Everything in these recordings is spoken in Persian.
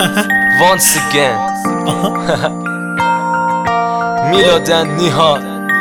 Once again میلادن نیها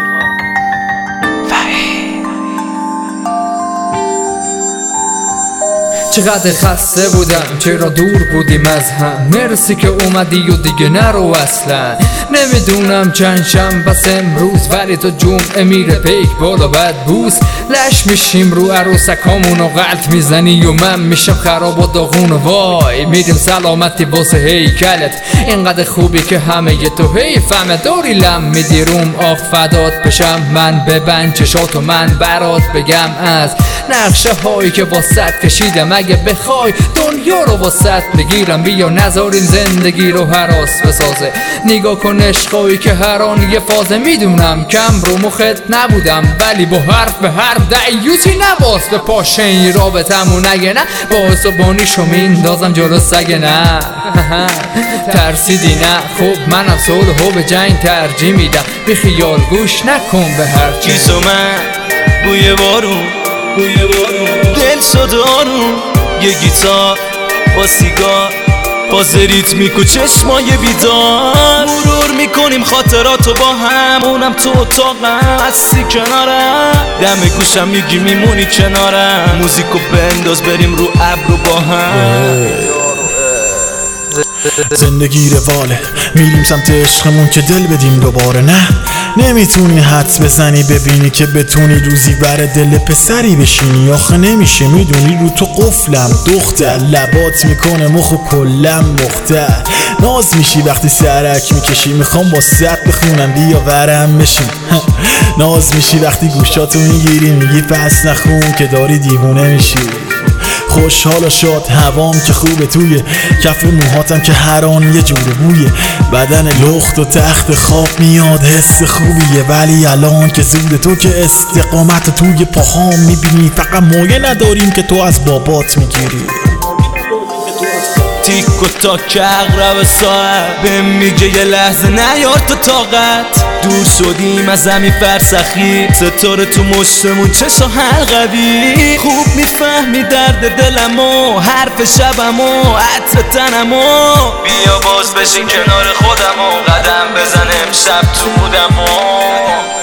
چقدر خسته بودم چرا دور بودیم از هم، مرسی که اومدی و دیگه نرو اصلا. نمیدونم چند شنبه است امروز ولی تو جمعه میره پیک بالا بد بوس. لش میشیم رو عروسکامون و غلط میزنی و من میشم خراب و داغون و وای میریم سلامتی واسه هیکلت. اینقدر خوبی که همه ی تو حیفمه داری لم میدی روم آخ فدات بشم. من ببند چشاتو من برات بگم از نقشه هایی که واسط کشیدم. اگه بخوای دنیا رو واسط بگیرم بیا نذاریم زندگی رو هراس بسازه. نگاه کن عشقایی که هر آن یه فازه. میدونم کم رو مخت نبودم ولی با حرف به حرف دیوتی نباس به پاشه این رابطمون. اگه نه باعث و بانیشو میندازم جلو سگه. نه ترسیدی نه خب منم صلحو به جنگ ترجیح میدم. بی خیال گوش نکن به هر چیز. و من بوی بارون دل شد آروم، یه گیتار با سیگار باز ریتمیک و چشمای بیدار. مرور میکنیم خاطراتو با هم، اونم تو اتاقم هستی کنارم. دم گوشم میگی میمونی کنارم، موزیکو بنداز بریم رو ابرو با هم. زندگی رواله میریم سمت عشقمون که دل بدیم دوباره. نه نمیتونی حدس بزنی ببینی که بتونی روزی بر دل پسری بشینی. آخه نمیشه میدونی رو تو قفلم دختر، لبات میکنه مخو کلم مختر. ناز میشی وقتی سرک میکشی میخوام با سط بخونم بیا ورم بشی. ناز میشی وقتی گوشاتو میگیری میگی پس نخون که داری دیوونه میشی. خوشحال و شاد هوام که خوبه، توی کف موهاتم که هر آن یه جور بویه. بدن لخت و تخت خواب میاد حس خوبیه، ولی الان که زود تو که استقامت توی پاهام میبینی. فقط مایه نداریم که تو از بابات میگیری. تیک و تاک اقرب ساعت به میگه یه لحظه نیار تو طاقت. دور شدیم از همین فرسخی، ستاره تو مشتمون چشا حلقوی. خوب میفهمی درد دلمو، حرف شبمو، عطر تنمو. بیا باز بشین کنار خودمو، قدم بزن امشب تو بودمو.